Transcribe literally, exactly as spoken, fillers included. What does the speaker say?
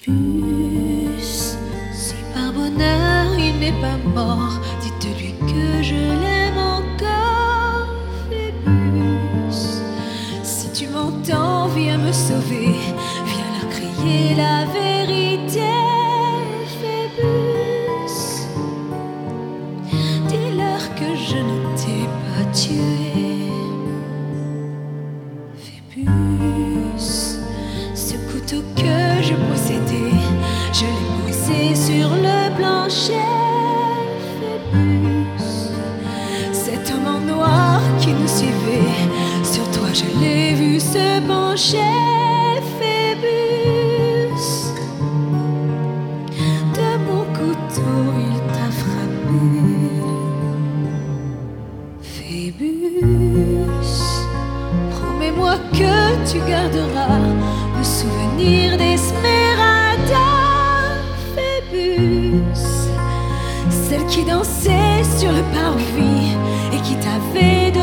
Phébus, si par bonheur il n'est pas mort, dites-lui que je l'aime encore. Phébus, si tu m'entends, viens me sauver, viens leur crier la vérité. Phébus, dis-leur que je ne t'ai pas tué. Phébus, ce couteau que je possédais, je l'ai brisé sur le plancher. Phébus, cet homme en noir qui nous suivait, sur toi je l'ai vu se pencher. Phébus, de mon couteau il t'a frappé. Phébus, promets-moi que tu garderas le souvenir d'Esmeralda. Phébus, celle qui dansait sur le parvis et qui t'avait donné